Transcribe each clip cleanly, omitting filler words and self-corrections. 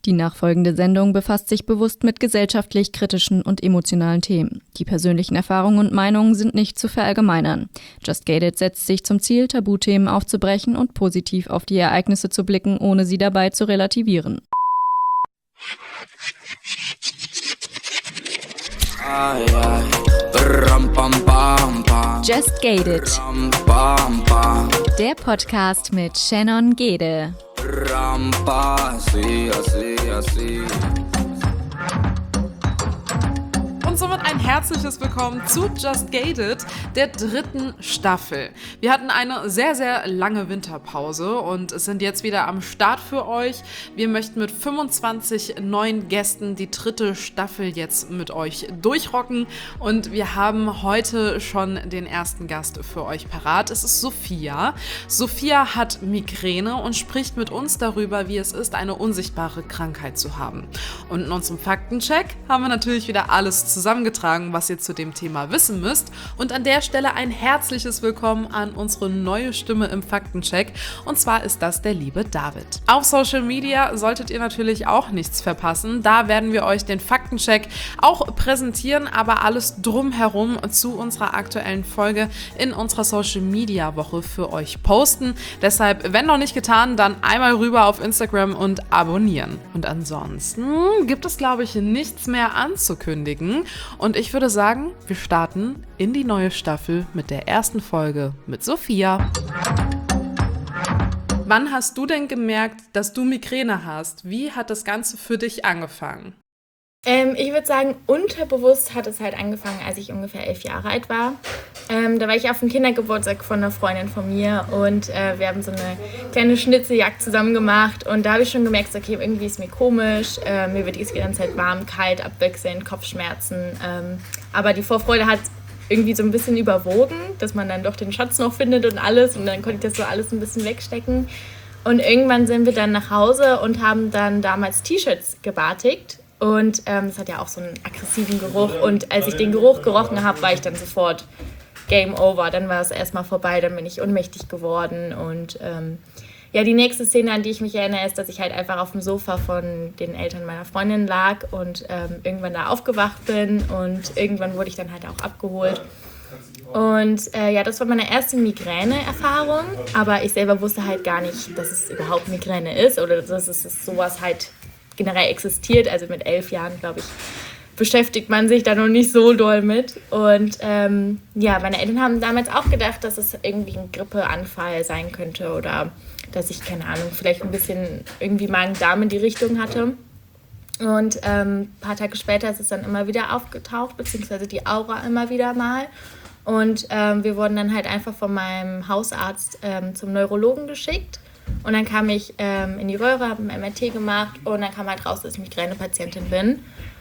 Die nachfolgende Sendung befasst sich bewusst mit gesellschaftlich kritischen und emotionalen Themen. Die persönlichen Erfahrungen und Meinungen sind nicht zu verallgemeinern. Just Gated setzt sich zum Ziel, Tabuthemen aufzubrechen und positiv auf die Ereignisse zu blicken, ohne sie dabei zu relativieren. Just Gated, der Podcast mit Shannon Gede. Und somit ein herzliches Willkommen zu Just Gated, der 3. Staffel. Wir hatten eine sehr, sehr lange Winterpause und sind jetzt wieder am Start für euch. Wir möchten mit 25 neuen Gästen die 3. Staffel jetzt mit euch durchrocken. Und wir haben heute schon den ersten Gast für euch parat. Es ist Sophia. Sophia hat Migräne und spricht mit uns darüber, wie es ist, eine unsichtbare Krankheit zu haben. Und in unserem Faktencheck haben wir natürlich wieder alles zusammengetragen, was ihr zu dem Thema wissen müsst. Und an der Stelle ein herzliches Willkommen an unsere neue Stimme im Faktencheck. Und zwar ist das der liebe David. Auf Social Media solltet ihr natürlich auch nichts verpassen. Da werden wir euch den Faktencheck auch präsentieren, aber alles drumherum zu unserer aktuellen Folge in unserer Social Media Woche für euch posten. Deshalb, wenn noch nicht getan, dann einmal rüber auf Instagram und abonnieren. Und ansonsten gibt es, glaube ich, nichts mehr anzukündigen. Und ich würde sagen, wir starten in die neue Staffel mit der ersten Folge mit Sophia. Wann hast du denn gemerkt, dass du Migräne hast? Wie hat das Ganze für dich angefangen? Ich würde sagen, unterbewusst hat es halt angefangen, als ich ungefähr 11 Jahre alt war. Da war ich auf dem Kindergeburtstag von einer Freundin von mir und wir haben so eine kleine Schnitzeljagd zusammen gemacht und da habe ich schon gemerkt, okay, irgendwie ist mir komisch, mir wird die ganze Zeit warm, kalt, abwechselnd, Kopfschmerzen, aber die Vorfreude hat irgendwie so ein bisschen überwogen, dass man dann doch den Schatz noch findet und alles und dann konnte ich das so alles ein bisschen wegstecken und irgendwann sind wir dann nach Hause und haben dann damals T-Shirts gebartigt. Und das hat ja auch so einen aggressiven Geruch. Und als ich den Geruch gerochen habe, war ich dann sofort Game Over. Dann war es erstmal vorbei, dann bin ich ohnmächtig geworden. Und die nächste Szene, an die ich mich erinnere, ist, dass ich halt einfach auf dem Sofa von den Eltern meiner Freundin lag und irgendwann da aufgewacht bin. Und irgendwann wurde ich dann halt auch abgeholt. Und das war meine erste Migräne-Erfahrung. Aber ich selber wusste halt gar nicht, dass es überhaupt Migräne ist oder dass es sowas halt generell existiert, also mit 11 Jahren, glaube ich, beschäftigt man sich da noch nicht so doll mit. Und meine Eltern haben damals auch gedacht, dass es irgendwie ein Grippeanfall sein könnte oder dass ich, keine Ahnung, vielleicht ein bisschen irgendwie Magen-Darm in die Richtung hatte. Und ein paar Tage später ist es dann immer wieder aufgetaucht, beziehungsweise die Aura immer wieder mal. Und wir wurden dann halt einfach von meinem Hausarzt zum Neurologen geschickt. Und dann kam ich in die Röhre, habe ein MRT gemacht und dann kam halt raus, dass ich Migränepatientin bin.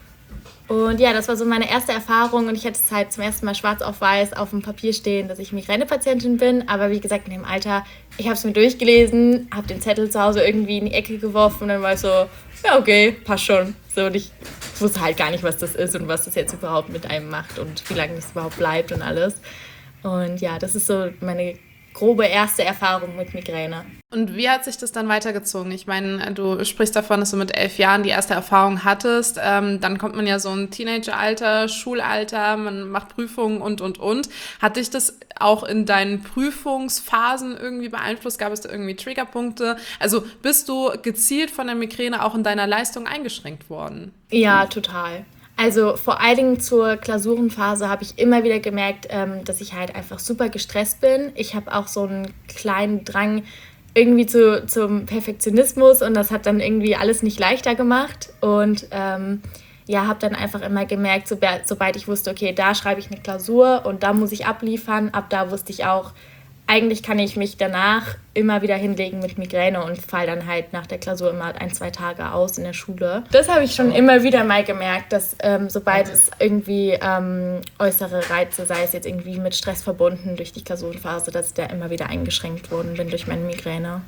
Und ja, das war so meine erste Erfahrung und ich hatte es halt zum ersten Mal schwarz auf weiß auf dem Papier stehen, dass ich Migränepatientin bin. Aber wie gesagt, in dem Alter, ich habe es mir durchgelesen, habe den Zettel zu Hause irgendwie in die Ecke geworfen und dann war ich so, ja okay, passt schon. So, und ich wusste halt gar nicht, was das ist und was das jetzt überhaupt mit einem macht und wie lange das überhaupt bleibt und alles. Und ja, das ist so meine grobe erste Erfahrung mit Migräne. Und wie hat sich das dann weitergezogen? Ich meine, du sprichst davon, dass du mit 11 Jahren die erste Erfahrung hattest. Dann kommt man ja so ein Teenageralter, Schulalter, man macht Prüfungen und. Hat dich das auch in deinen Prüfungsphasen irgendwie beeinflusst? Gab es da irgendwie Triggerpunkte? Also bist du gezielt von der Migräne auch in deiner Leistung eingeschränkt worden? Ja, total. Also vor allen Dingen zur Klausurenphase habe ich immer wieder gemerkt, dass ich halt einfach super gestresst bin. Ich habe auch so einen kleinen Drang irgendwie zum Perfektionismus und das hat dann irgendwie alles nicht leichter gemacht. Und habe dann einfach immer gemerkt, sobald ich wusste, okay, da schreibe ich eine Klausur und da muss ich abliefern, ab da wusste ich auch, eigentlich kann ich mich danach immer wieder hinlegen mit Migräne und fall dann halt nach der Klausur immer 1-2 Tage aus in der Schule. Das habe ich schon immer wieder mal gemerkt, dass sobald es irgendwie äußere Reize, sei es jetzt irgendwie mit Stress verbunden durch die Klausurenphase, dass ich da immer wieder eingeschränkt worden bin durch meine Migräne.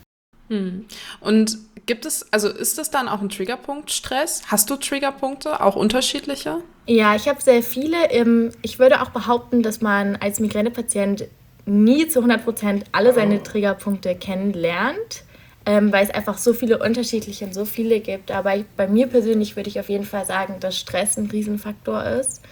Und ist das dann auch ein Triggerpunkt, Stress? Hast du Triggerpunkte, auch unterschiedliche? Ja, ich habe sehr viele. Ich würde auch behaupten, dass man als Migränepatient nie zu 100% alle seine Triggerpunkte kennenlernt. weil es einfach so viele unterschiedliche und so viele gibt. Aber bei mir persönlich würde ich auf jeden Fall sagen, dass Stress ein Riesenfaktor ist.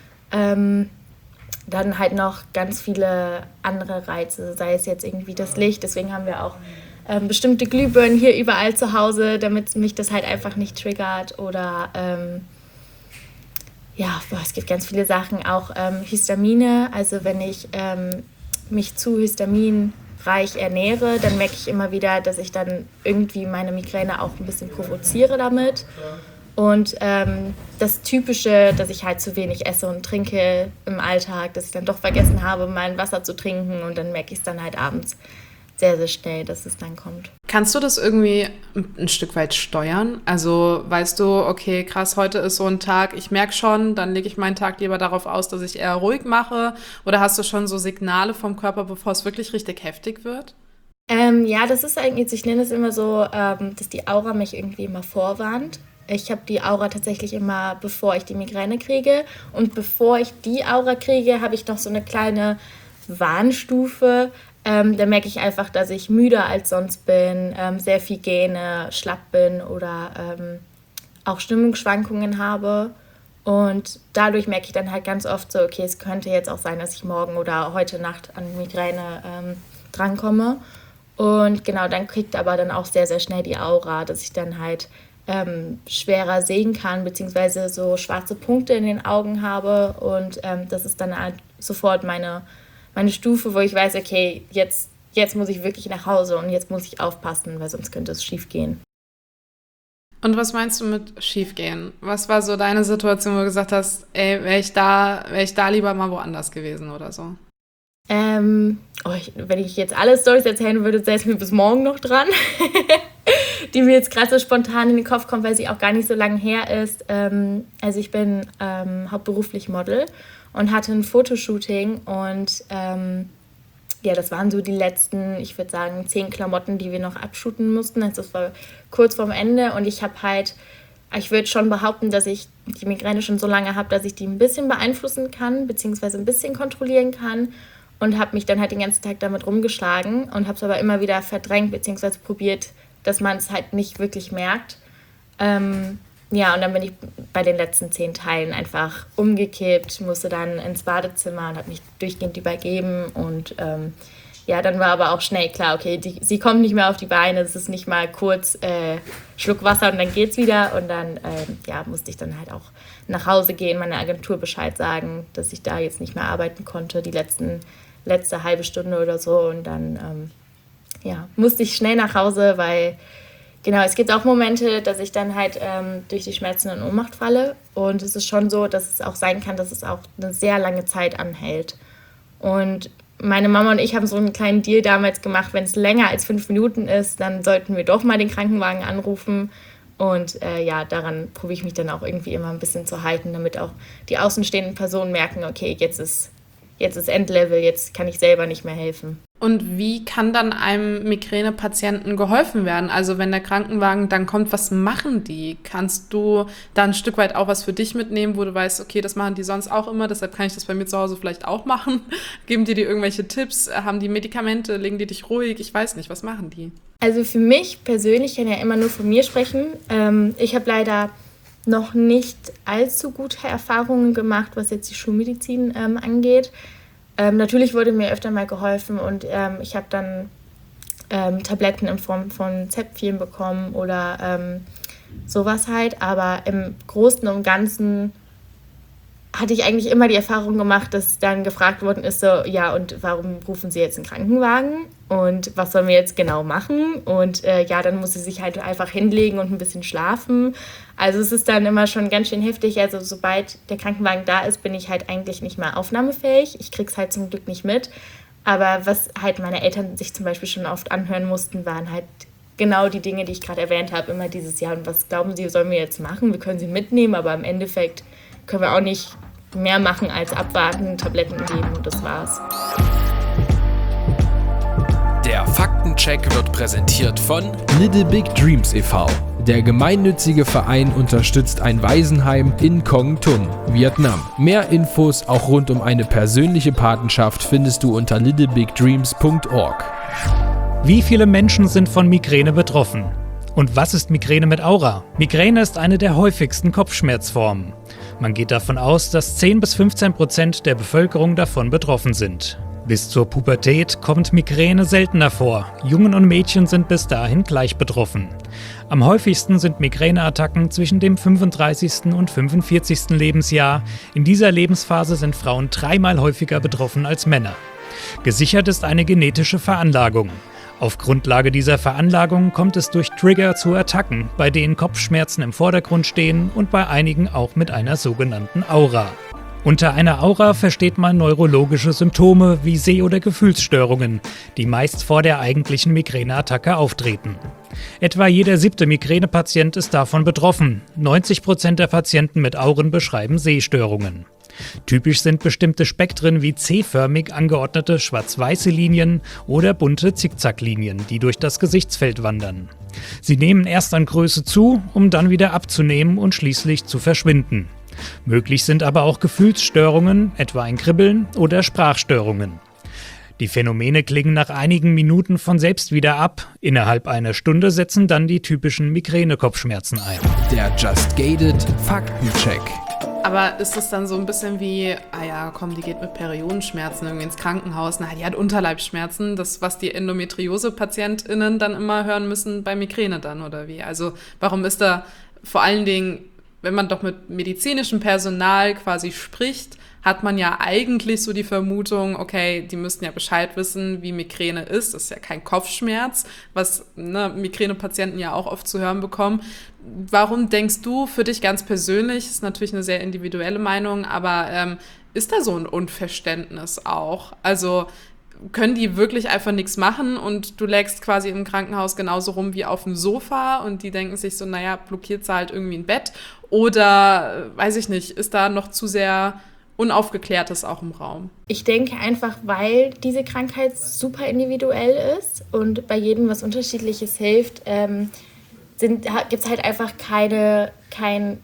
Dann halt noch ganz viele andere Reize, sei es jetzt irgendwie das Licht. Deswegen haben wir auch bestimmte Glühbirnen hier überall zu Hause, damit mich das halt einfach nicht triggert. Oder es gibt ganz viele Sachen. Auch Histamine, also wenn ich mich zu histaminreich ernähre, dann merke ich immer wieder, dass ich dann irgendwie meine Migräne auch ein bisschen provoziere damit. Und das Typische, dass ich halt zu wenig esse und trinke im Alltag, dass ich dann doch vergessen habe, mein Wasser zu trinken und dann merke ich es dann halt abends sehr, sehr schnell, dass es dann kommt. Kannst du das irgendwie ein Stück weit steuern? Also weißt du, okay, krass, heute ist so ein Tag, ich merke schon, dann lege ich meinen Tag lieber darauf aus, dass ich eher ruhig mache? Oder hast du schon so Signale vom Körper, bevor es wirklich richtig heftig wird? Das ist eigentlich, ich nenne es immer so, dass die Aura mich irgendwie immer vorwarnt. Ich habe die Aura tatsächlich immer, bevor ich die Migräne kriege. Und bevor ich die Aura kriege, habe ich noch so eine kleine Warnstufe. Da merke ich einfach, dass ich müder als sonst bin, sehr viel gähne, schlapp bin oder auch Stimmungsschwankungen habe. Und dadurch merke ich dann halt ganz oft so, okay, es könnte jetzt auch sein, dass ich morgen oder heute Nacht an Migräne drankomme. Und genau, dann kriegt aber dann auch sehr, sehr schnell die Aura, dass ich dann halt schwerer sehen kann, beziehungsweise so schwarze Punkte in den Augen habe. Und das ist dann halt sofort meine Stufe, wo ich weiß, okay, jetzt muss ich wirklich nach Hause und jetzt muss ich aufpassen, weil sonst könnte es schief gehen. Und was meinst du mit schief gehen? Was war so deine Situation, wo du gesagt hast, ey, wäre ich da lieber mal woanders gewesen oder so? Wenn ich jetzt alle Storys erzählen würde, säße ich mir bis morgen noch dran. Die mir jetzt gerade so spontan in den Kopf kommt, weil sie auch gar nicht so lange her ist. Also ich bin hauptberuflich Model und hatte ein Fotoshooting und das waren so die letzten, ich würde sagen, 10 Klamotten, die wir noch abshooten mussten. Also das war kurz vorm Ende und ich würde schon behaupten, dass ich die Migräne schon so lange habe, dass ich die ein bisschen beeinflussen kann, beziehungsweise ein bisschen kontrollieren kann und habe mich dann halt den ganzen Tag damit rumgeschlagen und habe es aber immer wieder verdrängt, beziehungsweise probiert, dass man es halt nicht wirklich merkt. Und dann bin ich bei den letzten 10 Teilen einfach umgekippt, musste dann ins Badezimmer und habe mich durchgehend übergeben. Und dann war aber auch schnell klar, okay, sie kommt nicht mehr auf die Beine, es ist nicht mal kurz Schluck Wasser und dann geht's wieder. Und dann musste ich dann halt auch nach Hause gehen, meiner Agentur Bescheid sagen, dass ich da jetzt nicht mehr arbeiten konnte, die letzte halbe Stunde oder so. Und dann musste ich schnell nach Hause, weil es gibt auch Momente, dass ich dann halt durch die Schmerzen in Ohnmacht falle. Und es ist schon so, dass es auch sein kann, dass es auch eine sehr lange Zeit anhält. Und meine Mama und ich haben so einen kleinen Deal damals gemacht, wenn es länger als 5 Minuten ist, dann sollten wir doch mal den Krankenwagen anrufen. Und daran probiere ich mich dann auch irgendwie immer ein bisschen zu halten, damit auch die außenstehenden Personen merken, okay, jetzt ist Endlevel, jetzt kann ich selber nicht mehr helfen. Und wie kann dann einem Migränepatienten geholfen werden? Also wenn der Krankenwagen dann kommt, was machen die? Kannst du da ein Stück weit auch was für dich mitnehmen, wo du weißt, okay, das machen die sonst auch immer, deshalb kann ich das bei mir zu Hause vielleicht auch machen? Geben die dir irgendwelche Tipps? Haben die Medikamente? Legen die dich ruhig? Ich weiß nicht, was machen die? Also für mich persönlich, ich kann ja immer nur von mir sprechen. Ich habe leider noch nicht allzu gute Erfahrungen gemacht, was jetzt die Schulmedizin angeht. Natürlich wurde mir öfter mal geholfen und ich habe dann Tabletten in Form von Zäpfchen bekommen oder sowas halt. Aber im Großen und Ganzen hatte ich eigentlich immer die Erfahrung gemacht, dass dann gefragt worden ist, so, ja, und warum rufen Sie jetzt einen Krankenwagen? Und was sollen wir jetzt genau machen? Und dann muss sie sich halt einfach hinlegen und ein bisschen schlafen. Also es ist dann immer schon ganz schön heftig. Also sobald der Krankenwagen da ist, bin ich halt eigentlich nicht mehr aufnahmefähig. Ich krieg's halt zum Glück nicht mit. Aber was halt meine Eltern sich zum Beispiel schon oft anhören mussten, waren halt genau die Dinge, die ich gerade erwähnt habe. Immer dieses Jahr, und was glauben Sie, sollen wir jetzt machen? Wir können sie mitnehmen, aber im Endeffekt können wir auch nicht mehr machen als abwarten, Tabletten geben und das war's. Der Faktencheck wird präsentiert von Little Big Dreams e.V. Der gemeinnützige Verein unterstützt ein Waisenheim in Kong Tum, Vietnam. Mehr Infos auch rund um eine persönliche Patenschaft findest du unter littlebigdreams.org. Wie viele Menschen sind von Migräne betroffen? Und was ist Migräne mit Aura? Migräne ist eine der häufigsten Kopfschmerzformen. Man geht davon aus, dass 10-15% der Bevölkerung davon betroffen sind. Bis zur Pubertät kommt Migräne seltener vor. Jungen und Mädchen sind bis dahin gleich betroffen. Am häufigsten sind Migräneattacken zwischen dem 35. und 45. Lebensjahr. In dieser Lebensphase sind Frauen 3-mal häufiger betroffen als Männer. Gesichert ist eine genetische Veranlagung. Auf Grundlage dieser Veranlagung kommt es durch Trigger zu Attacken, bei denen Kopfschmerzen im Vordergrund stehen und bei einigen auch mit einer sogenannten Aura. Unter einer Aura versteht man neurologische Symptome wie Seh- oder Gefühlsstörungen, die meist vor der eigentlichen Migräneattacke auftreten. Etwa jeder 7. Migränepatient ist davon betroffen. 90% der Patienten mit Auren beschreiben Sehstörungen. Typisch sind bestimmte Spektren wie C-förmig angeordnete schwarz-weiße Linien oder bunte Zickzacklinien, die durch das Gesichtsfeld wandern. Sie nehmen erst an Größe zu, um dann wieder abzunehmen und schließlich zu verschwinden. Möglich sind aber auch Gefühlsstörungen, etwa ein Kribbeln oder Sprachstörungen. Die Phänomene klingen nach einigen Minuten von selbst wieder ab. Innerhalb einer Stunde setzen dann die typischen Migräne-Kopfschmerzen ein. Der Just Gated Faktencheck. Aber ist es dann so ein bisschen wie, die geht mit Periodenschmerzen irgendwie ins Krankenhaus, die hat Unterleibsschmerzen, das, was die Endometriose-PatientInnen dann immer hören müssen bei Migräne dann, oder wie? Also warum ist da vor allen Dingen, wenn man doch mit medizinischem Personal quasi spricht, hat man ja eigentlich so die Vermutung, okay, die müssten ja Bescheid wissen, wie Migräne ist. Das ist ja kein Kopfschmerz, was Migränepatienten ja auch oft zu hören bekommen. Warum denkst du für dich ganz persönlich, ist natürlich eine sehr individuelle Meinung, aber ist da so ein Unverständnis auch? Also können die wirklich einfach nichts machen und du lägst quasi im Krankenhaus genauso rum wie auf dem Sofa und die denken sich so, blockiert sie halt irgendwie ein Bett? Oder, weiß ich nicht, ist da noch zu sehr Unaufgeklärtes auch im Raum? Ich denke einfach, weil diese Krankheit super individuell ist und bei jedem was Unterschiedliches hilft, gibt es halt einfach kein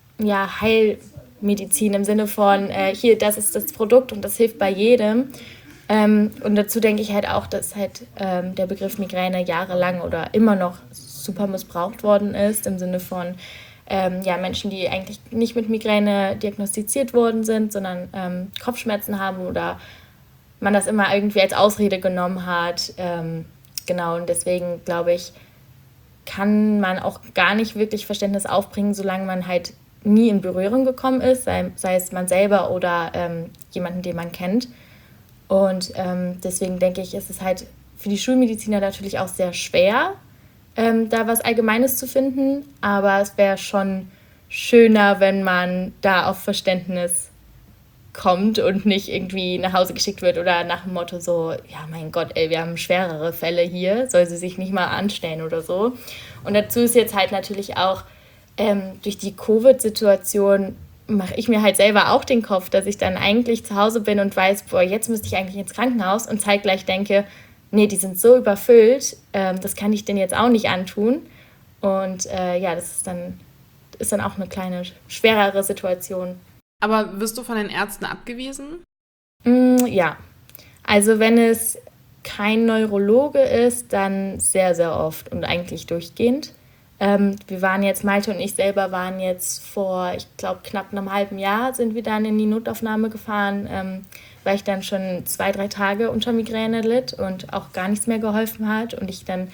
Heilmedizin im Sinne von, hier, das ist das Produkt und das hilft bei jedem. Und dazu denke ich halt auch, dass halt der Begriff Migräne jahrelang oder immer noch super missbraucht worden ist, im Sinne von Menschen, die eigentlich nicht mit Migräne diagnostiziert worden sind, sondern Kopfschmerzen haben oder man das immer irgendwie als Ausrede genommen hat. Und deswegen glaube ich, kann man auch gar nicht wirklich Verständnis aufbringen, solange man halt nie in Berührung gekommen ist, sei es man selber oder jemanden, den man kennt. Und deswegen denke ich, ist es halt für die Schulmediziner natürlich auch sehr schwer, da was Allgemeines zu finden. Aber es wäre schon schöner, wenn man da auf Verständnis kommt und nicht irgendwie nach Hause geschickt wird oder nach dem Motto so, ja mein Gott, wir haben schwerere Fälle hier, soll sie sich nicht mal anstellen oder so. Und dazu ist jetzt halt natürlich auch durch die Covid-Situation mache ich mir halt selber auch den Kopf, dass ich dann eigentlich zu Hause bin und weiß, jetzt müsste ich eigentlich ins Krankenhaus und zeitgleich denke, nee, die sind so überfüllt, das kann ich denen jetzt auch nicht antun. Und das ist dann auch eine kleine, schwerere Situation. Aber wirst du von den Ärzten abgewiesen? Ja, also wenn es kein Neurologe ist, dann sehr, sehr oft und eigentlich durchgehend. Malte und ich selber waren jetzt vor, ich glaube, knapp einem halben Jahr sind wir dann in die Notaufnahme gefahren, weil ich dann schon 2-3 Tage unter Migräne litt und auch gar nichts mehr geholfen hat. Und ich dann,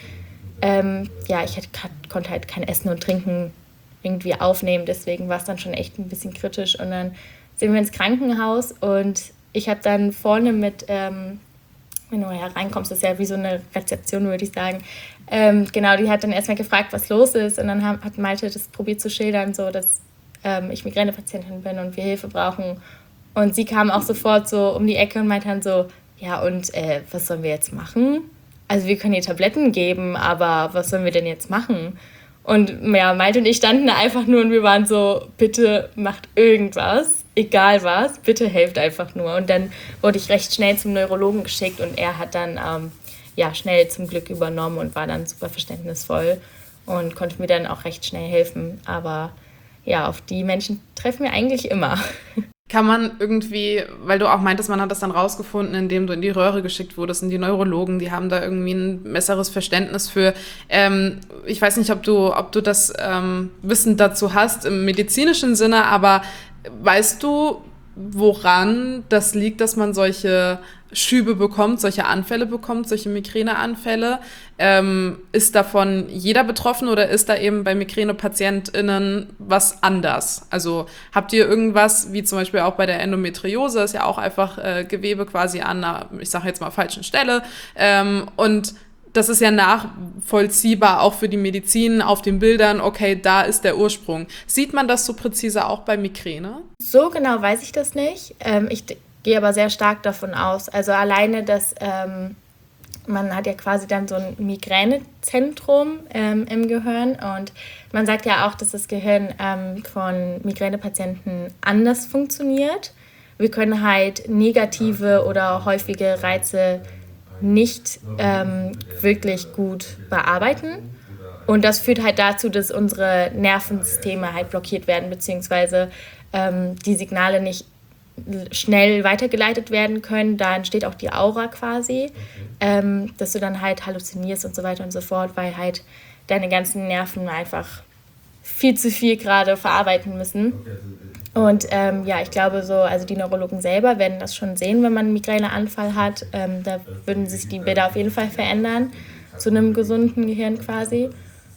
konnte halt kein Essen und Trinken irgendwie aufnehmen. Deswegen war es dann schon echt ein bisschen kritisch. Und dann sind wir ins Krankenhaus und ich habe dann vorne wenn du hereinkommst, ist ja wie so eine Rezeption, würde ich sagen. Die hat dann erstmal gefragt, was los ist. Und dann hat Malte das probiert zu schildern, so dass ich Migränepatientin bin und wir Hilfe brauchen. Und sie kam auch sofort so um die Ecke und meinte dann so, was sollen wir jetzt machen? Also wir können ihr Tabletten geben, aber was sollen wir denn jetzt machen? Und Malte und ich standen da einfach nur und wir waren so, bitte macht irgendwas, egal was, bitte helft einfach nur. Und dann wurde ich recht schnell zum Neurologen geschickt und er hat dann schnell zum Glück übernommen und war dann super verständnisvoll und konnte mir dann auch recht schnell helfen. Aber auf die Menschen treffen wir eigentlich immer. Kann man irgendwie, weil du auch meintest, man hat das dann rausgefunden, indem du in die Röhre geschickt wurdest, in die Neurologen, die haben da irgendwie ein besseres Verständnis für. Ich weiß nicht, ob du das Wissen dazu hast im medizinischen Sinne, aber weißt du, woran das liegt, dass man solche Schübe bekommt, solche Anfälle bekommt, solche Migräneanfälle? Ist davon jeder betroffen oder ist da eben bei MigränepatientInnen was anders? Also habt ihr irgendwas, wie zum Beispiel auch bei der Endometriose, ist ja auch einfach Gewebe quasi an einer, ich sage jetzt mal, falschen Stelle, und das ist ja nachvollziehbar auch für die Medizin auf den Bildern, okay, da ist der Ursprung. Sieht man das so präzise auch bei Migräne? So genau weiß ich das nicht. Ich gehe aber sehr stark davon aus. Also alleine, dass man hat ja quasi dann so ein Migränezentrum im Gehirn und man sagt ja auch, dass das Gehirn von Migränepatienten anders funktioniert. Wir können halt negative oder häufige Reize nicht wirklich gut bearbeiten. Und das führt halt dazu, dass unsere Nervensysteme halt blockiert werden, beziehungsweise die Signale nicht schnell weitergeleitet werden können. Da entsteht auch die Aura quasi, dass du dann halt halluzinierst und so weiter und so fort, weil halt deine ganzen Nerven einfach viel zu viel gerade verarbeiten müssen. Und ich glaube so, also die Neurologen selber werden das schon sehen, wenn man einen Migräneanfall hat. Da würden sich die Bilder auf jeden Fall verändern, zu einem gesunden Gehirn quasi.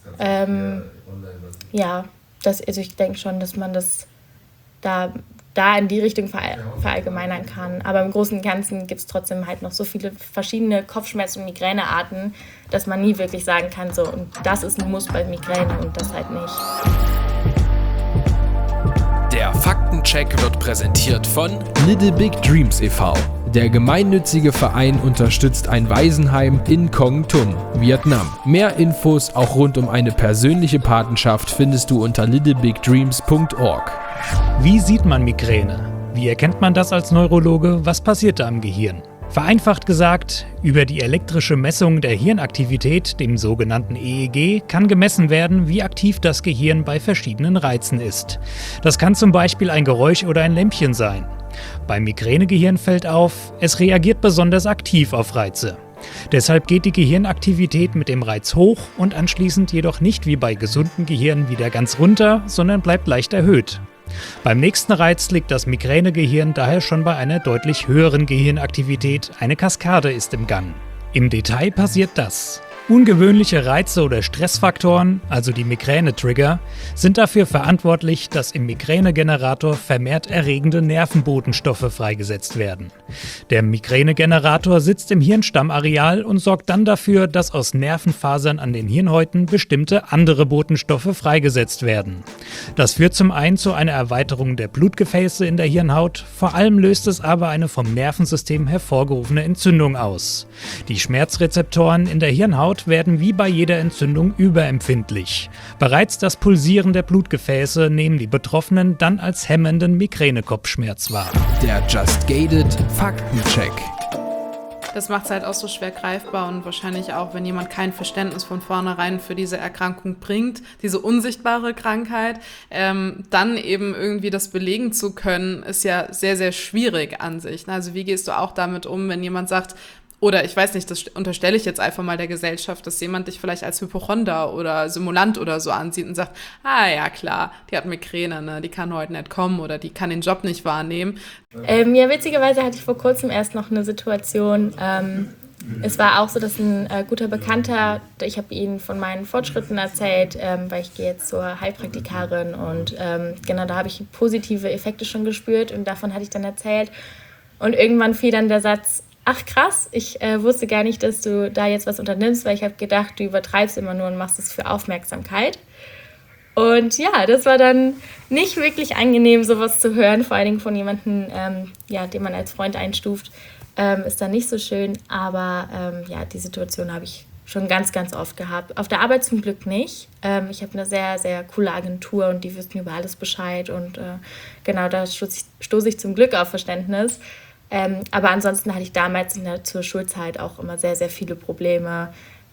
Also ich denke schon, dass man das da in die Richtung verallgemeinern kann. Aber im Großen und Ganzen gibt es trotzdem halt noch so viele verschiedene Kopfschmerz- und Migränearten, dass man nie wirklich sagen kann, so, und das ist ein Muss bei Migräne und das halt nicht. Der Faktencheck wird präsentiert von Little Big Dreams e.V. Der gemeinnützige Verein unterstützt ein Waisenheim in Kong Tum, Vietnam. Mehr Infos auch rund um eine persönliche Patenschaft findest du unter littlebigdreams.org. Wie sieht man Migräne? Wie erkennt man das als Neurologe? Was passiert da im Gehirn? Vereinfacht gesagt, über die elektrische Messung der Hirnaktivität, dem sogenannten EEG, kann gemessen werden, wie aktiv das Gehirn bei verschiedenen Reizen ist. Das kann zum Beispiel ein Geräusch oder ein Lämpchen sein. Beim Migränegehirn fällt auf, es reagiert besonders aktiv auf Reize. Deshalb geht die Gehirnaktivität mit dem Reiz hoch und anschließend jedoch nicht wie bei gesunden Gehirnen wieder ganz runter, sondern bleibt leicht erhöht. Beim nächsten Reiz liegt das Migränegehirn daher schon bei einer deutlich höheren Gehirnaktivität, eine Kaskade ist im Gang. Im Detail passiert das. Ungewöhnliche Reize oder Stressfaktoren, also die Migräne-Trigger, sind dafür verantwortlich, dass im Migränegenerator vermehrt erregende Nervenbotenstoffe freigesetzt werden. Der Migränegenerator sitzt im Hirnstammareal und sorgt dann dafür, dass aus Nervenfasern an den Hirnhäuten bestimmte andere Botenstoffe freigesetzt werden. Das führt zum einen zu einer Erweiterung der Blutgefäße in der Hirnhaut, vor allem löst es aber eine vom Nervensystem hervorgerufene Entzündung aus. Die Schmerzrezeptoren in der Hirnhaut werden wie bei jeder Entzündung überempfindlich. Bereits das Pulsieren der Blutgefäße nehmen die Betroffenen dann als hemmenden Migränekopfschmerz wahr. Der Just Gated Faktencheck. Das macht es halt auch so schwer greifbar und wahrscheinlich auch, wenn jemand kein Verständnis von vornherein für diese Erkrankung bringt, diese unsichtbare Krankheit, dann eben irgendwie das belegen zu können, ist ja sehr, sehr schwierig an sich. Also wie gehst du auch damit um, wenn jemand sagt, oder ich weiß nicht, das unterstelle ich jetzt einfach mal der Gesellschaft, dass jemand dich vielleicht als Hypochonder oder Simulant oder so ansieht und sagt, ah ja klar, die hat Migräne, ne? Die kann heute nicht kommen oder die kann den Job nicht wahrnehmen. Witzigerweise hatte ich vor kurzem erst noch eine Situation, es war auch so, dass ein guter Bekannter, ich habe ihm von meinen Fortschritten erzählt, weil ich gehe jetzt zur Heilpraktikerin und genau, da habe ich positive Effekte schon gespürt und davon hatte ich dann erzählt und irgendwann fiel dann der Satz, ach krass, ich wusste gar nicht, dass du da jetzt was unternimmst, weil ich habe gedacht, du übertreibst immer nur und machst es für Aufmerksamkeit. Und ja, das war dann nicht wirklich angenehm, sowas zu hören, vor allen Dingen von jemandem, den man als Freund einstuft, ist dann nicht so schön. Aber die Situation habe ich schon ganz, ganz oft gehabt. Auf der Arbeit zum Glück nicht. Ich habe eine sehr, sehr coole Agentur und die wissen über alles Bescheid und genau, da stoße ich zum Glück auf Verständnis. Aber ansonsten hatte ich damals zur Schulzeit auch immer sehr, sehr viele Probleme,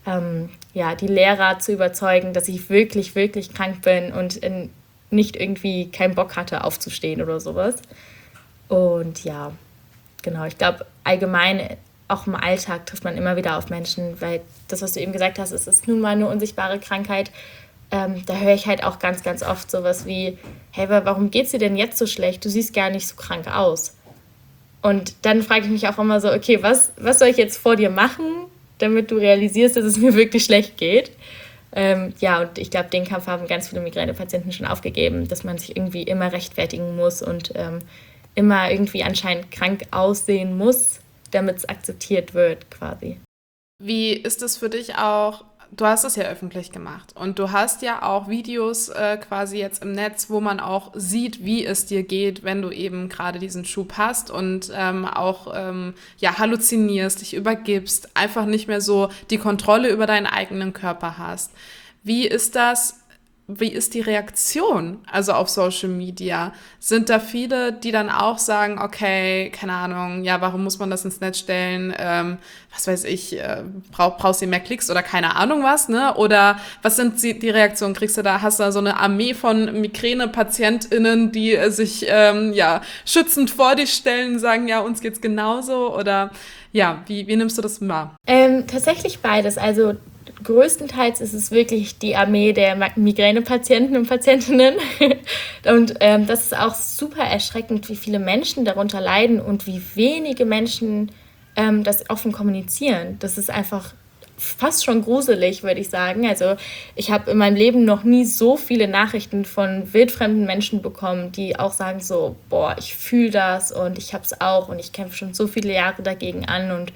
die Lehrer zu überzeugen, dass ich wirklich, wirklich krank bin und nicht irgendwie keinen Bock hatte aufzustehen oder sowas. Und ja, genau, ich glaube allgemein auch im Alltag trifft man immer wieder auf Menschen, weil das, was du eben gesagt hast, es ist nun mal eine unsichtbare Krankheit. Da höre ich halt auch ganz, ganz oft sowas wie, hey, warum geht's dir denn jetzt so schlecht? Du siehst gar nicht so krank aus. Und dann frage ich mich auch immer so, okay, was soll ich jetzt vor dir machen, damit du realisierst, dass es mir wirklich schlecht geht? Ja, und ich glaube, den Kampf haben ganz viele Migränepatienten schon aufgegeben, dass man sich irgendwie immer rechtfertigen muss und immer irgendwie anscheinend krank aussehen muss, damit es akzeptiert wird quasi. Wie ist es für dich auch? Du hast es ja öffentlich gemacht und du hast ja auch Videos quasi jetzt im Netz, wo man auch sieht, wie es dir geht, wenn du eben gerade diesen Schub hast und auch halluzinierst, dich übergibst, einfach nicht mehr so die Kontrolle über deinen eigenen Körper hast. Wie ist das? Wie ist die Reaktion, also auf Social Media? Sind da viele, die dann auch sagen, okay, keine Ahnung, ja, warum muss man das ins Netz stellen? Was weiß ich, brauchst du mehr Klicks oder keine Ahnung was, ne? Oder was sind die Reaktionen? Hast du da so eine Armee von Migräne-PatientInnen, die sich schützend vor dich stellen und sagen, ja, uns geht's genauso? Oder ja, wie nimmst du das wahr? Tatsächlich beides. Also größtenteils ist es wirklich die Armee der Migränepatienten und Patientinnen. Und das ist auch super erschreckend, wie viele Menschen darunter leiden und wie wenige Menschen das offen kommunizieren. Das ist einfach fast schon gruselig, würde ich sagen. Also ich habe in meinem Leben noch nie so viele Nachrichten von wildfremden Menschen bekommen, die auch sagen so, boah, ich fühle das und ich habe es auch und ich kämpfe schon so viele Jahre dagegen an. Und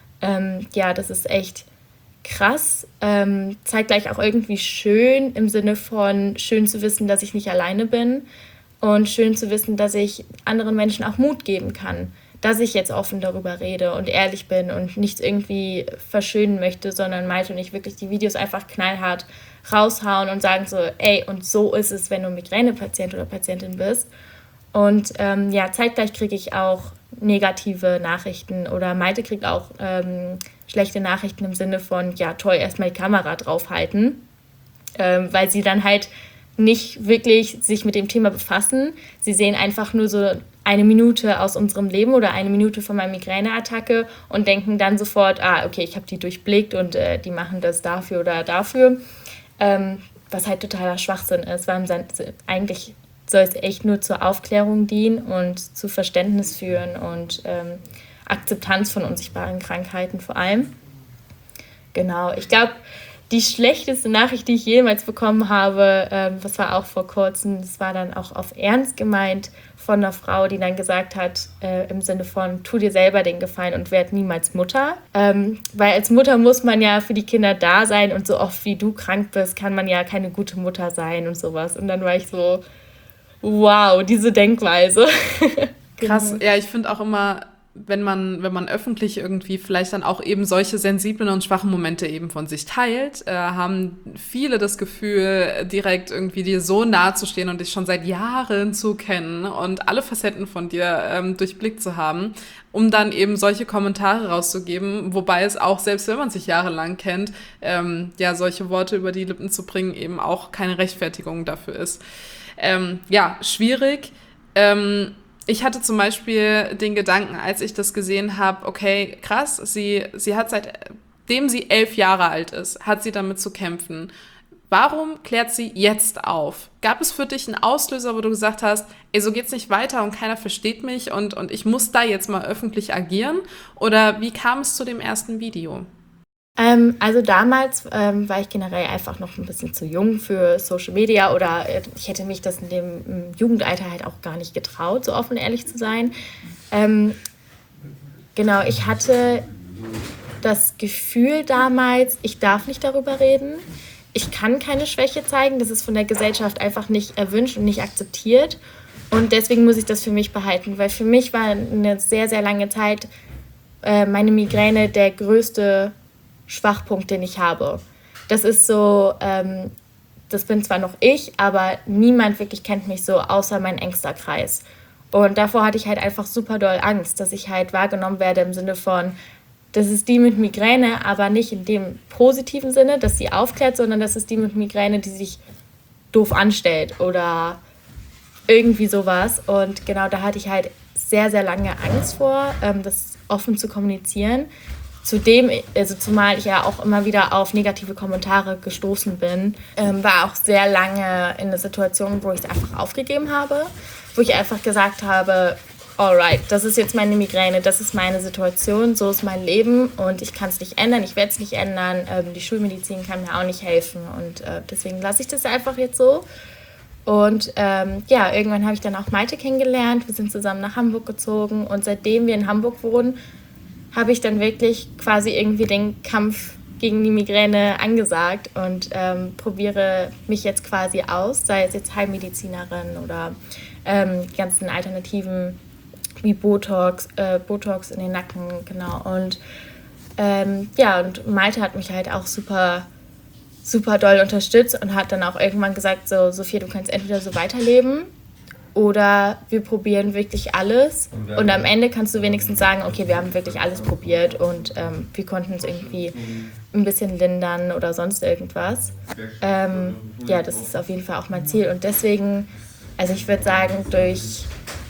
das ist echt krass, zeitgleich auch irgendwie schön, im Sinne von schön zu wissen, dass ich nicht alleine bin und schön zu wissen, dass ich anderen Menschen auch Mut geben kann, dass ich jetzt offen darüber rede und ehrlich bin und nichts irgendwie verschönen möchte, sondern Malte und ich wirklich die Videos einfach knallhart raushauen und sagen so, ey, und so ist es, wenn du Migränepatient oder Patientin bist. Und zeitgleich kriege ich auch negative Nachrichten oder Malte kriegt auch schlechte Nachrichten im Sinne von, ja toll, erstmal die Kamera draufhalten, weil sie dann halt nicht wirklich sich mit dem Thema befassen. Sie sehen einfach nur so 1 Minute aus unserem Leben oder 1 Minute von meiner Migräneattacke und denken dann sofort, okay, ich habe die durchblickt und die machen das dafür oder dafür, was halt totaler Schwachsinn ist, weil eigentlich soll es echt nur zur Aufklärung dienen und zu Verständnis führen und Akzeptanz von unsichtbaren Krankheiten vor allem. Genau, ich glaube, die schlechteste Nachricht, die ich jemals bekommen habe, das war auch vor kurzem, das war dann auch auf Ernst gemeint von einer Frau, die dann gesagt hat, im Sinne von, tu dir selber den Gefallen und werd niemals Mutter. Weil als Mutter muss man ja für die Kinder da sein und so oft wie du krank bist, kann man ja keine gute Mutter sein und sowas. Und dann war ich so, wow, diese Denkweise. Krass, ja, ich finde auch immer, wenn man öffentlich irgendwie vielleicht dann auch eben solche sensiblen und schwachen Momente eben von sich teilt, haben viele das Gefühl, direkt irgendwie dir so nahe zu stehen und dich schon seit Jahren zu kennen und alle Facetten von dir durchblickt zu haben, um dann eben solche Kommentare rauszugeben, wobei es auch, selbst wenn man sich jahrelang kennt, solche Worte über die Lippen zu bringen, eben auch keine Rechtfertigung dafür ist. Schwierig. Ich hatte zum Beispiel den Gedanken, als ich das gesehen habe, okay, krass, sie hat seitdem sie 11 Jahre alt ist, hat sie damit zu kämpfen. Warum klärt sie jetzt auf? Gab es für dich einen Auslöser, wo du gesagt hast, ey, so geht's nicht weiter und keiner versteht mich und ich muss da jetzt mal öffentlich agieren? Oder wie kam es zu dem ersten Video? Also damals war ich generell einfach noch ein bisschen zu jung für Social Media oder ich hätte mich das in dem Jugendalter halt auch gar nicht getraut, so offen ehrlich zu sein. Genau, ich hatte das Gefühl damals, ich darf nicht darüber reden. Ich kann keine Schwäche zeigen, das ist von der Gesellschaft einfach nicht erwünscht und nicht akzeptiert. Und deswegen muss ich das für mich behalten, weil für mich war eine sehr, sehr lange Zeit meine Migräne der größte Schwachpunkt, den ich habe. Das ist so, das bin zwar noch ich, aber niemand wirklich kennt mich so, außer mein engster Kreis. Und davor hatte ich halt einfach super doll Angst, dass ich halt wahrgenommen werde im Sinne von, das ist die mit Migräne, aber nicht in dem positiven Sinne, dass sie aufklärt, sondern das ist die mit Migräne, die sich doof anstellt oder irgendwie sowas. Und genau da hatte ich halt sehr, sehr lange Angst vor, das offen zu kommunizieren. Zumal ich ja auch immer wieder auf negative Kommentare gestoßen bin, war auch sehr lange in der Situation, wo ich es einfach aufgegeben habe, wo ich einfach gesagt habe, alright, das ist jetzt meine Migräne, das ist meine Situation, so ist mein Leben und ich kann es nicht ändern, ich werde es nicht ändern, die Schulmedizin kann mir auch nicht helfen und deswegen lasse ich das einfach jetzt so. Und irgendwann habe ich dann auch Malte kennengelernt, wir sind zusammen nach Hamburg gezogen und seitdem wir in Hamburg wohnen, habe ich dann wirklich quasi irgendwie den Kampf gegen die Migräne angesagt und probiere mich jetzt quasi aus, sei es jetzt Heilmedizinerin oder ganzen Alternativen wie Botox in den Nacken, genau. Und und Malte hat mich halt auch super, super doll unterstützt und hat dann auch irgendwann gesagt, so Sophia, du kannst entweder so weiterleben oder wir probieren wirklich alles und am Ende kannst du wenigstens sagen, okay, wir haben wirklich alles probiert und wir konnten es irgendwie ein bisschen lindern oder sonst irgendwas. Das ist auf jeden Fall auch mein Ziel und deswegen, also ich würde sagen, durch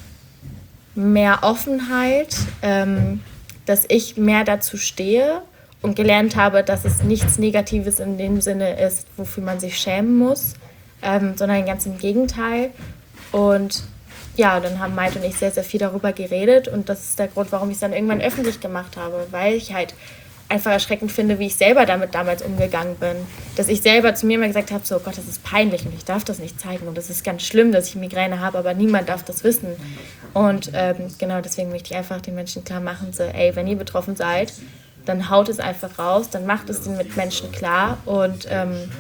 mehr Offenheit, dass ich mehr dazu stehe und gelernt habe, dass es nichts Negatives in dem Sinne ist, wofür man sich schämen muss, sondern ganz im Gegenteil. Und ja, dann haben Maite und ich sehr, sehr viel darüber geredet und das ist der Grund, warum ich es dann irgendwann öffentlich gemacht habe, weil ich halt einfach erschreckend finde, wie ich selber damit damals umgegangen bin. Dass ich selber zu mir immer gesagt habe, so oh Gott, das ist peinlich und ich darf das nicht zeigen und das ist ganz schlimm, dass ich Migräne habe, aber niemand darf das wissen. Und genau deswegen möchte ich einfach den Menschen klar machen, so ey, wenn ihr betroffen seid, dann haut es einfach raus, dann macht es den Mitmenschen klar und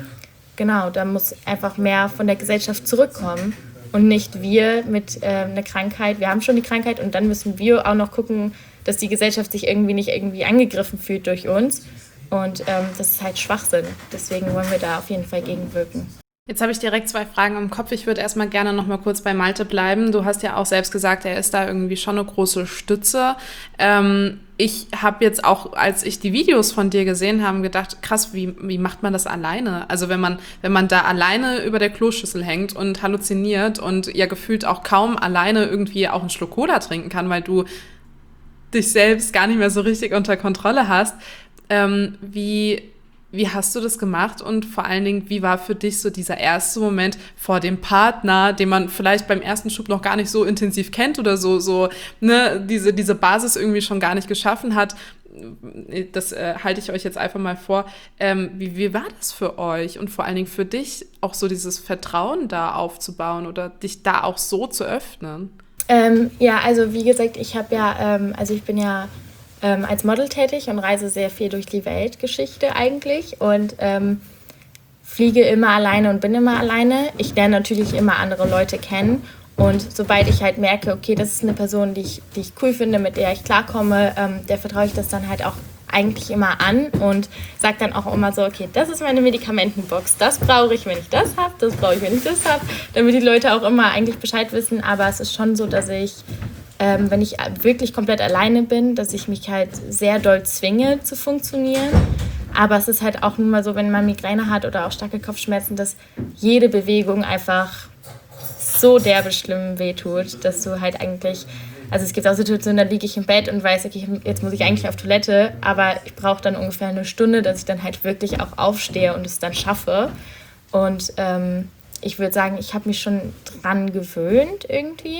da muss einfach mehr von der Gesellschaft zurückkommen. Und nicht wir mit einer Krankheit, wir haben schon die Krankheit und dann müssen wir auch noch gucken, dass die Gesellschaft sich nicht irgendwie angegriffen fühlt durch uns. Und das ist halt Schwachsinn. Deswegen wollen wir da auf jeden Fall gegenwirken. Jetzt habe ich direkt 2 Fragen im Kopf. Ich würde erstmal gerne noch mal kurz bei Malte bleiben. Du hast ja auch selbst gesagt, er ist da irgendwie schon eine große Stütze. Ich habe jetzt auch, als ich die Videos von dir gesehen habe, gedacht, krass, wie macht man das alleine? Also wenn man da alleine über der Kloschüssel hängt und halluziniert und ja gefühlt auch kaum alleine irgendwie auch einen Schluck Cola trinken kann, weil du dich selbst gar nicht mehr so richtig unter Kontrolle hast. Wie hast du das gemacht und vor allen Dingen, wie war für dich so dieser erste Moment vor dem Partner, den man vielleicht beim ersten Schub noch gar nicht so intensiv kennt oder diese Basis irgendwie schon gar nicht geschaffen hat? Das halte ich euch jetzt einfach mal vor. Wie war das für euch und vor allen Dingen für dich auch so dieses Vertrauen da aufzubauen oder dich da auch so zu öffnen? Also wie gesagt, ich bin ja als Model tätig und reise sehr viel durch die Weltgeschichte eigentlich und fliege immer alleine und bin immer alleine. Ich lerne natürlich immer andere Leute kennen und sobald ich halt merke, okay, das ist eine Person, die ich cool finde, mit der ich klarkomme, der vertraue ich das dann halt auch eigentlich immer an und sage dann auch immer so, okay, das ist meine Medikamentenbox, das brauche ich, wenn ich das habe, das brauche ich, wenn ich das habe, damit die Leute auch immer eigentlich Bescheid wissen, aber es ist schon so, dass ich wenn ich wirklich komplett alleine bin, dass ich mich halt sehr doll zwinge zu funktionieren. Aber es ist halt auch nun mal so, wenn man Migräne hat oder auch starke Kopfschmerzen, dass jede Bewegung einfach so derbe schlimm wehtut, dass du halt eigentlich, also es gibt auch Situationen, da liege ich im Bett und weiß, okay, jetzt muss ich eigentlich auf Toilette, aber ich brauche dann ungefähr eine Stunde, dass ich dann halt wirklich auch aufstehe und es dann schaffe. Und ich würde sagen, ich habe mich schon dran gewöhnt irgendwie.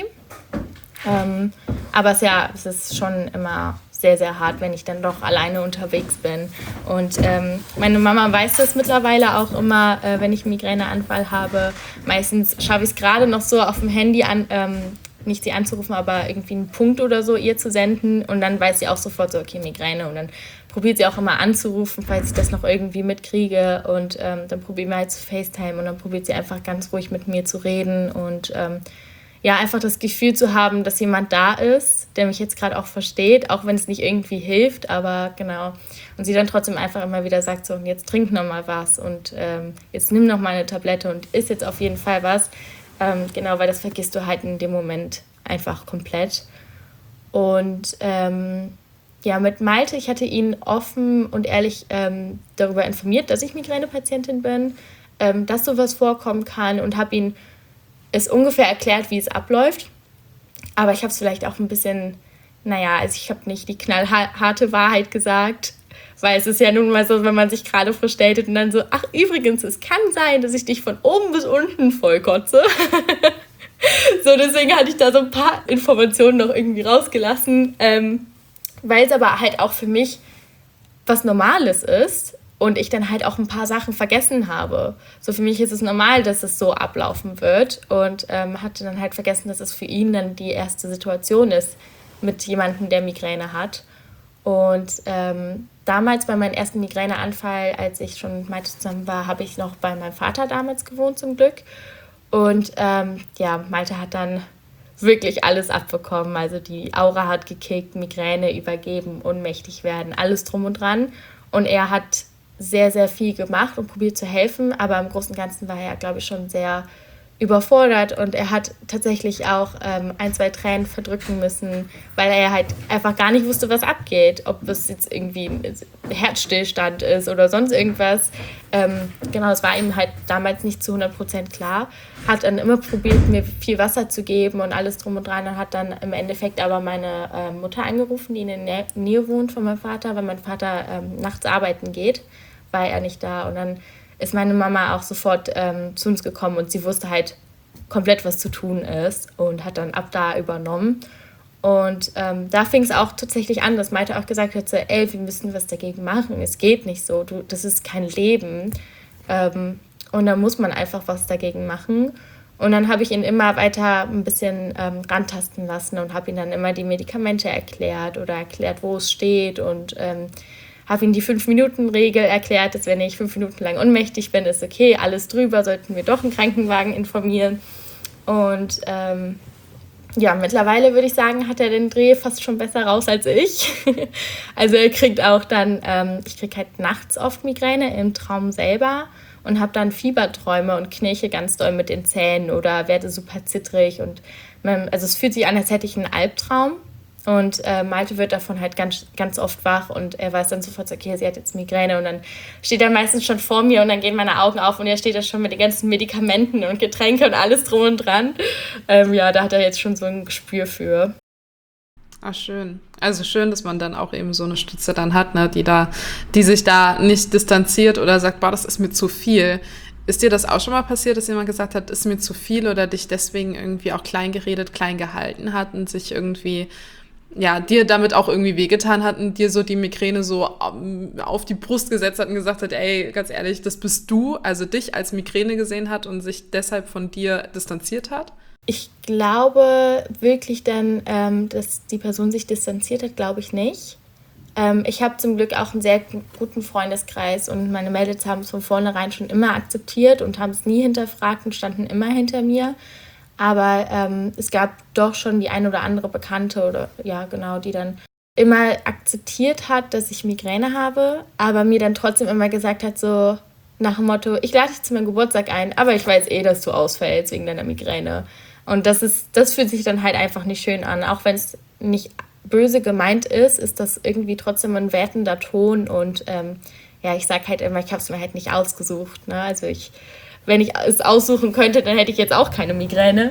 Aber es ist schon immer sehr, sehr hart, wenn ich dann doch alleine unterwegs bin. Und meine Mama weiß das mittlerweile auch immer, wenn ich einen Migräneanfall habe. Meistens schaffe ich es gerade noch so auf dem Handy an, nicht sie anzurufen, aber irgendwie einen Punkt oder so ihr zu senden. Und dann weiß sie auch sofort so, okay, Migräne. Und dann probiert sie auch immer anzurufen, falls ich das noch irgendwie mitkriege. Und dann probieren wir halt zu FaceTime und dann probiert sie einfach ganz ruhig mit mir zu reden und einfach das Gefühl zu haben, dass jemand da ist, der mich jetzt gerade auch versteht, auch wenn es nicht irgendwie hilft, aber genau. Und sie dann trotzdem einfach immer wieder sagt, so, jetzt trink noch mal was und jetzt nimm noch mal eine Tablette und iss jetzt auf jeden Fall was. Genau, weil das vergisst du halt in dem Moment einfach komplett. Und mit Malte, ich hatte ihn offen und ehrlich darüber informiert, dass ich Migränepatientin bin, dass sowas vorkommen kann und habe ihn es ungefähr erklärt, wie es abläuft. Aber ich habe es vielleicht auch ein bisschen, also ich habe nicht die knallharte Wahrheit gesagt, weil es ist ja nun mal so, wenn man sich gerade frisch datet und dann so, ach übrigens, es kann sein, dass ich dich von oben bis unten vollkotze. So, deswegen hatte ich da so ein paar Informationen noch irgendwie rausgelassen, weil es aber halt auch für mich was Normales ist und ich dann halt auch ein paar Sachen vergessen habe. So, für mich ist es normal, dass es so ablaufen wird und hatte dann halt vergessen, dass es für ihn dann die erste Situation ist mit jemandem, der Migräne hat. Und damals bei meinem ersten Migräneanfall, als ich schon mit Malte zusammen war, habe ich noch bei meinem Vater damals gewohnt zum Glück. Und Malte hat dann wirklich alles abbekommen. Also die Aura hat gekickt, Migräne übergeben, ohnmächtig werden, alles drum und dran. Und er hat sehr, sehr viel gemacht und probiert zu helfen. Aber im Großen und Ganzen war er, glaube ich, schon sehr überfordert. Und er hat tatsächlich auch 1-2 Tränen verdrücken müssen, weil er halt einfach gar nicht wusste, was abgeht. Ob es jetzt irgendwie ein Herzstillstand ist oder sonst irgendwas. Das war ihm halt damals nicht zu 100% klar. Hat dann immer probiert, mir viel Wasser zu geben und alles drum und dran. Und hat dann im Endeffekt aber meine Mutter angerufen, die in der Nähe wohnt von meinem Vater, weil mein Vater nachts arbeiten geht, war er nicht da. Und dann ist meine Mama auch sofort zu uns gekommen und sie wusste halt komplett, was zu tun ist und hat dann ab da übernommen. Und da fing es auch tatsächlich an, dass Malte auch gesagt hat, so, ey, wir müssen was dagegen machen, es geht nicht so, das ist kein Leben. Und da muss man einfach was dagegen machen. Und dann habe ich ihn immer weiter ein bisschen rantasten lassen und habe ihm dann immer die Medikamente erklärt oder erklärt, wo es steht und habe ihm die 5-Minuten-Regel erklärt, dass wenn ich 5 Minuten lang ohnmächtig bin, ist okay, alles drüber, sollten wir doch einen Krankenwagen informieren. Und mittlerweile würde ich sagen, hat er den Dreh fast schon besser raus als ich. Also er kriegt auch dann, ich kriege halt nachts oft Migräne im Traum selber und habe dann Fieberträume und knirche ganz doll mit den Zähnen oder werde super zittrig. Und also es fühlt sich an, als hätte ich einen Albtraum. Und Malte wird davon halt ganz, ganz oft wach und er weiß dann sofort, okay, sie hat jetzt Migräne und dann steht er meistens schon vor mir und dann gehen meine Augen auf und er steht da schon mit den ganzen Medikamenten und Getränke und alles drum und dran. Da hat er jetzt schon so ein Gespür für. Ach, schön. Also schön, dass man dann auch eben so eine Stütze dann hat, ne, die sich da nicht distanziert oder sagt, boah, das ist mir zu viel. Ist dir das auch schon mal passiert, dass jemand gesagt hat, ist mir zu viel oder dich deswegen irgendwie auch klein geredet, klein gehalten hat und sich irgendwie dir damit auch irgendwie wehgetan hat und dir so die Migräne so auf die Brust gesetzt hat und gesagt hat, ey, ganz ehrlich, das bist du, also dich als Migräne gesehen hat und sich deshalb von dir distanziert hat? Ich glaube wirklich dann, dass die Person sich distanziert hat, glaube ich nicht. Ich habe zum Glück auch einen sehr guten Freundeskreis und meine Mädels haben es von vornherein schon immer akzeptiert und haben es nie hinterfragt und standen immer hinter mir. Aber es gab doch schon die ein oder andere Bekannte die dann immer akzeptiert hat, dass ich Migräne habe, aber mir dann trotzdem immer gesagt hat, so nach dem Motto, ich lade dich zu meinem Geburtstag ein, aber ich weiß dass du ausfällst wegen deiner Migräne. Und das fühlt sich dann halt einfach nicht schön an. Auch wenn es nicht böse gemeint ist das irgendwie trotzdem ein wertender Ton. Und ich sage halt immer, ich habe es mir halt nicht ausgesucht. Ne? Also wenn ich es aussuchen könnte, dann hätte ich jetzt auch keine Migräne.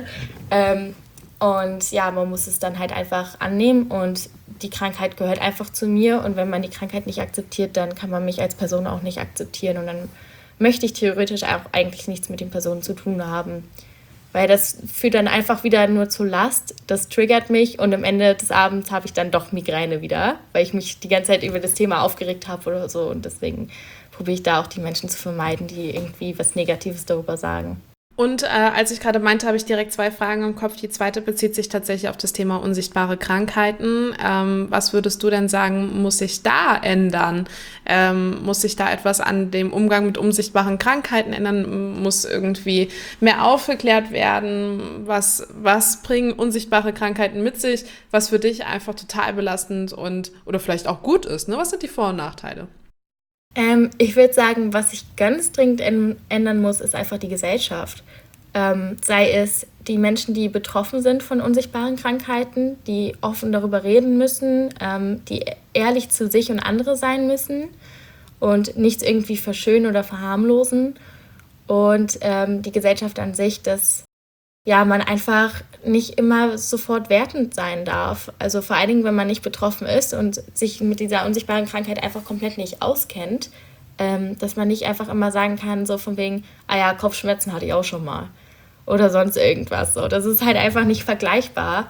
Man muss es dann halt einfach annehmen und die Krankheit gehört einfach zu mir. Und wenn man die Krankheit nicht akzeptiert, dann kann man mich als Person auch nicht akzeptieren. Und dann möchte ich theoretisch auch eigentlich nichts mit den Personen zu tun haben. Weil das führt dann einfach wieder nur zur Last, das triggert mich und am Ende des Abends habe ich dann doch Migräne wieder, weil ich mich die ganze Zeit über das Thema aufgeregt habe oder so und deswegen probiere ich da auch die Menschen zu vermeiden, die irgendwie was Negatives darüber sagen. Und als ich gerade meinte, habe ich direkt 2 Fragen im Kopf. Die zweite bezieht sich tatsächlich auf das Thema unsichtbare Krankheiten. Was würdest du denn sagen, muss sich da ändern? Muss sich da etwas an dem Umgang mit unsichtbaren Krankheiten ändern? Muss irgendwie mehr aufgeklärt werden? Was bringen unsichtbare Krankheiten mit sich, was für dich einfach total belastend oder vielleicht auch gut ist? Ne? Was sind die Vor- und Nachteile? Ich würde sagen, was sich ganz dringend ändern muss, ist einfach die Gesellschaft. Sei es die Menschen, die betroffen sind von unsichtbaren Krankheiten, die offen darüber reden müssen, die ehrlich zu sich und andere sein müssen und nichts irgendwie verschönen oder verharmlosen. Und die Gesellschaft an sich, dass man einfach nicht immer sofort wertend sein darf. Also vor allen Dingen, wenn man nicht betroffen ist und sich mit dieser unsichtbaren Krankheit einfach komplett nicht auskennt, dass man nicht einfach immer sagen kann, so von wegen, Kopfschmerzen hatte ich auch schon mal oder sonst irgendwas. So. Das ist halt einfach nicht vergleichbar.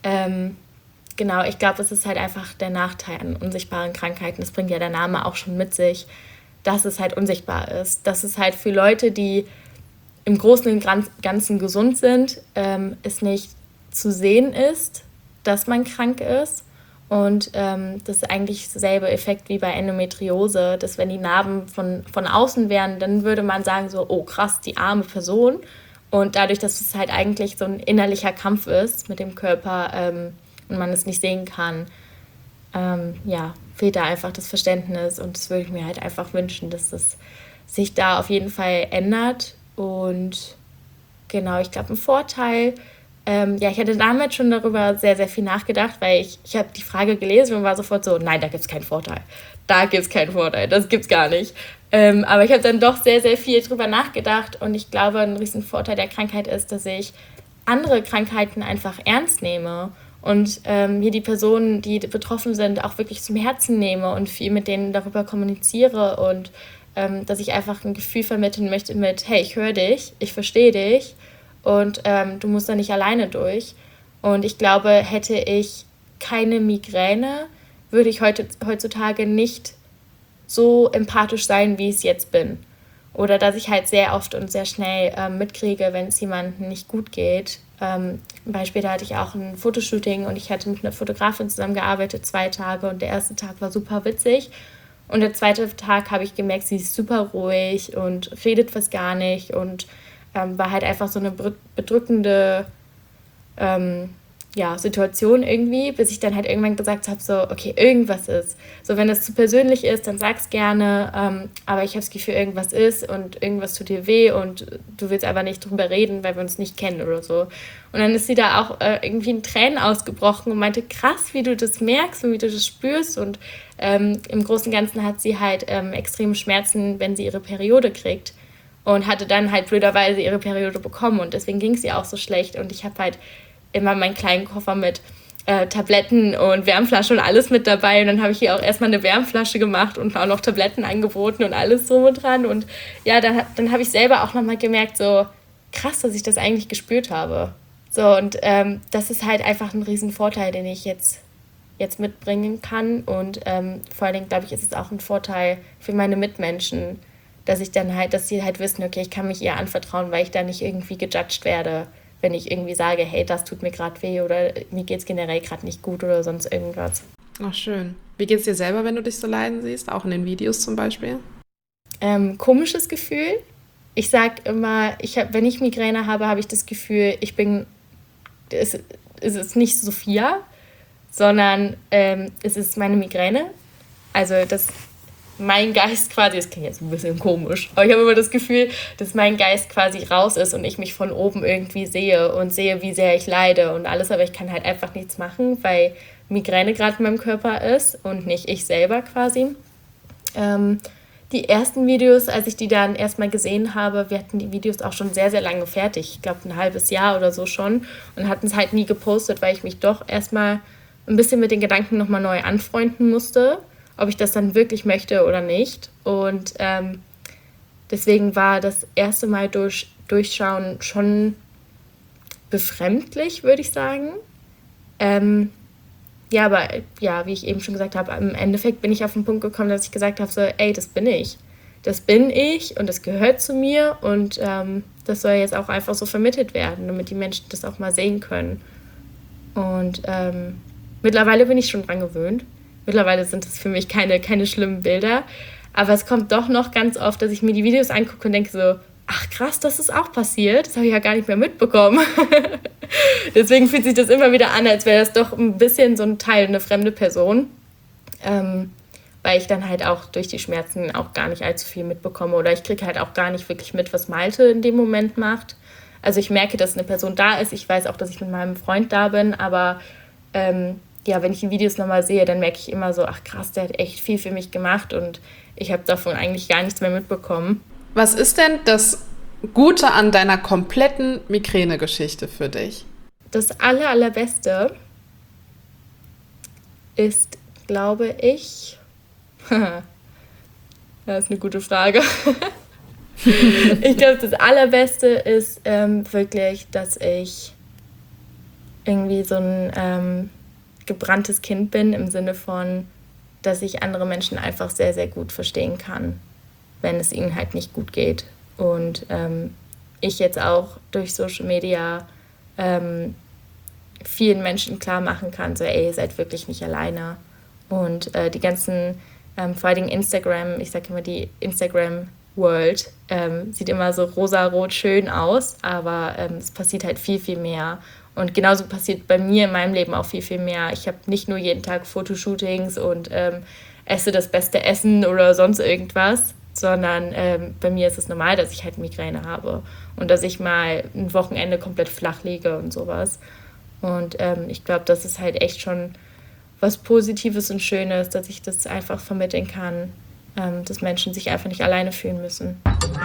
Genau, ich glaube, es ist halt einfach der Nachteil an unsichtbaren Krankheiten. Das bringt ja der Name auch schon mit sich, dass es halt unsichtbar ist. Dass es halt für Leute, die im Großen und Ganzen gesund sind, es nicht zu sehen ist, dass man krank ist. Und das ist eigentlich derselbe Effekt wie bei Endometriose, dass wenn die Narben von außen wären, dann würde man sagen so, oh krass, die arme Person. Und dadurch, dass es halt eigentlich so ein innerlicher Kampf ist mit dem Körper und man es nicht sehen kann, fehlt da einfach das Verständnis. Und das würde ich mir halt einfach wünschen, dass das sich da auf jeden Fall ändert. Und genau, ich glaube, ein Vorteil, ich hatte damals schon darüber sehr, sehr viel nachgedacht, weil ich habe die Frage gelesen und war sofort so, nein, da gibt es keinen Vorteil. Da gibt es keinen Vorteil, das gibt es gar nicht. Aber ich habe dann doch sehr, sehr viel drüber nachgedacht und ich glaube, ein riesen Vorteil der Krankheit ist, dass ich andere Krankheiten einfach ernst nehme und mir die Personen, die betroffen sind, auch wirklich zum Herzen nehme und viel mit denen darüber kommuniziere und dass ich einfach ein Gefühl vermitteln möchte mit, hey, ich höre dich, ich verstehe dich und du musst da nicht alleine durch. Und ich glaube, hätte ich keine Migräne, würde ich heutzutage nicht so empathisch sein, wie ich es jetzt bin. Oder dass ich halt sehr oft und sehr schnell mitkriege, wenn es jemandem nicht gut geht. Zum Beispiel, da hatte ich auch ein Fotoshooting und ich hatte mit einer Fotografin zusammengearbeitet, 2 Tage und der erste Tag war super witzig. Und der zweite Tag habe ich gemerkt, sie ist super ruhig und redet fast gar nicht und war halt einfach so eine bedrückende Situation irgendwie, bis ich dann halt irgendwann gesagt habe, so, okay, irgendwas ist. So, wenn das zu persönlich ist, dann sag's gerne, aber ich habe das Gefühl, irgendwas ist und irgendwas tut dir weh und du willst aber nicht drüber reden, weil wir uns nicht kennen oder so. Und dann ist sie da auch irgendwie in Tränen ausgebrochen und meinte, krass, wie du das merkst und wie du das spürst und im Großen und Ganzen hat sie halt extreme Schmerzen, wenn sie ihre Periode kriegt und hatte dann halt blöderweise ihre Periode bekommen und deswegen ging es ihr auch so schlecht und ich habe halt immer meinen kleinen Koffer mit Tabletten und Wärmflasche und alles mit dabei. Und dann habe ich ihr auch erstmal eine Wärmflasche gemacht und auch noch Tabletten angeboten und alles drum und dran. Und ja, dann habe ich selber auch nochmal gemerkt, so krass, dass ich das eigentlich gespürt habe. So, und das ist halt einfach ein Riesenvorteil, den ich jetzt mitbringen kann. Und vor allen Dingen, glaube ich, ist es auch ein Vorteil für meine Mitmenschen, dass sie halt wissen, okay, ich kann mich ihr anvertrauen, weil ich da nicht irgendwie gejudged werde, wenn ich irgendwie sage, hey, das tut mir gerade weh oder mir geht's generell gerade nicht gut oder sonst irgendwas. Ach, schön. Wie geht's dir selber, wenn du dich so leiden siehst? Auch in den Videos zum Beispiel? Komisches Gefühl. Ich sag immer, wenn ich Migräne habe, habe ich das Gefühl, es ist nicht Sophia, sondern es ist meine Migräne. Also mein Geist quasi, das klingt jetzt ein bisschen komisch, aber ich habe immer das Gefühl, dass mein Geist quasi raus ist und ich mich von oben irgendwie sehe und sehe, wie sehr ich leide und alles, aber ich kann halt einfach nichts machen, weil Migräne gerade in meinem Körper ist und nicht ich selber quasi. Die ersten Videos, als ich die dann erstmal gesehen habe, wir hatten die Videos auch schon sehr, sehr lange fertig, ich glaube ein halbes Jahr oder so schon und hatten es halt nie gepostet, weil ich mich doch erstmal ein bisschen mit den Gedanken nochmal neu anfreunden musste, ob ich das dann wirklich möchte oder nicht. Und deswegen war das erste Mal durchschauen schon befremdlich, würde ich sagen. Aber wie ich eben schon gesagt habe, im Endeffekt bin ich auf den Punkt gekommen, dass ich gesagt habe, so, ey, das bin ich. Das bin ich und das gehört zu mir und das soll jetzt auch einfach so vermittelt werden, damit die Menschen das auch mal sehen können. Und mittlerweile bin ich schon dran gewöhnt. Mittlerweile sind es für mich keine schlimmen Bilder. Aber es kommt doch noch ganz oft, dass ich mir die Videos angucke und denke so, ach krass, das ist auch passiert. Das habe ich ja gar nicht mehr mitbekommen. Deswegen fühlt sich das immer wieder an, als wäre das doch ein bisschen so ein Teil, eine fremde Person. Weil ich dann halt auch durch die Schmerzen auch gar nicht allzu viel mitbekomme. Oder ich kriege halt auch gar nicht wirklich mit, was Malte in dem Moment macht. Also ich merke, dass eine Person da ist. Ich weiß auch, dass ich mit meinem Freund da bin. Aber wenn ich die Videos nochmal sehe, dann merke ich immer so, ach krass, der hat echt viel für mich gemacht und ich habe davon eigentlich gar nichts mehr mitbekommen. Was ist denn das Gute an deiner kompletten Migräne-Geschichte für dich? Das Allerbeste ist, glaube ich, das ist eine gute Frage. Ich glaube, das Allerbeste ist wirklich, dass ich irgendwie so ein gebranntes Kind bin, im Sinne von, dass ich andere Menschen einfach sehr, sehr gut verstehen kann, wenn es ihnen halt nicht gut geht. Und ich jetzt auch durch Social Media vielen Menschen klar machen kann, so ey, ihr seid wirklich nicht alleine. Und die ganzen, vor allem Instagram, ich sage immer die Instagram-World, sieht immer so rosa-rot schön aus, aber es passiert halt viel, viel mehr. Und genauso passiert bei mir in meinem Leben auch viel, viel mehr. Ich habe nicht nur jeden Tag Fotoshootings und esse das beste Essen oder sonst irgendwas, sondern bei mir ist es normal, dass ich halt Migräne habe und dass ich mal ein Wochenende komplett flach liege und sowas. Und ich glaube, das ist halt echt schon was Positives und Schönes, dass ich das einfach vermitteln kann, dass Menschen sich einfach nicht alleine fühlen müssen.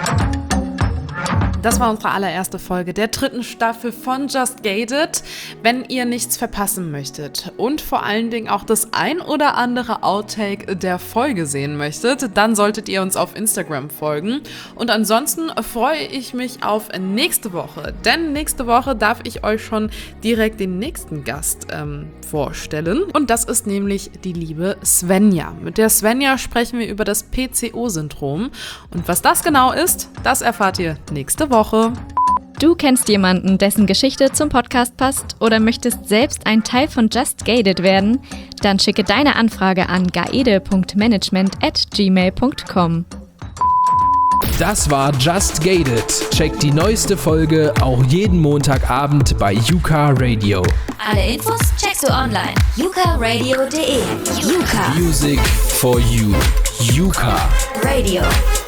Das war unsere allererste Folge der 3. Staffel von Just Gated. Wenn ihr nichts verpassen möchtet und vor allen Dingen auch das ein oder andere Outtake der Folge sehen möchtet, dann solltet ihr uns auf Instagram folgen. Und ansonsten freue ich mich auf nächste Woche, denn nächste Woche darf ich euch schon direkt den nächsten Gast vorstellen. Und das ist nämlich die liebe Svenja. Mit der Svenja sprechen wir über das PCO-Syndrom. Und was das genau ist, das erfahrt ihr nächste Woche. Du kennst jemanden, dessen Geschichte zum Podcast passt oder möchtest selbst ein Teil von Just Gated werden? Dann schicke deine Anfrage an gaede.management@gmail.com. Das war Just Gated. Checkt die neueste Folge auch jeden Montagabend bei Yuka Radio. Alle Infos checkst du online. yukaradio.de. Yuka Music for you. Yuka Radio.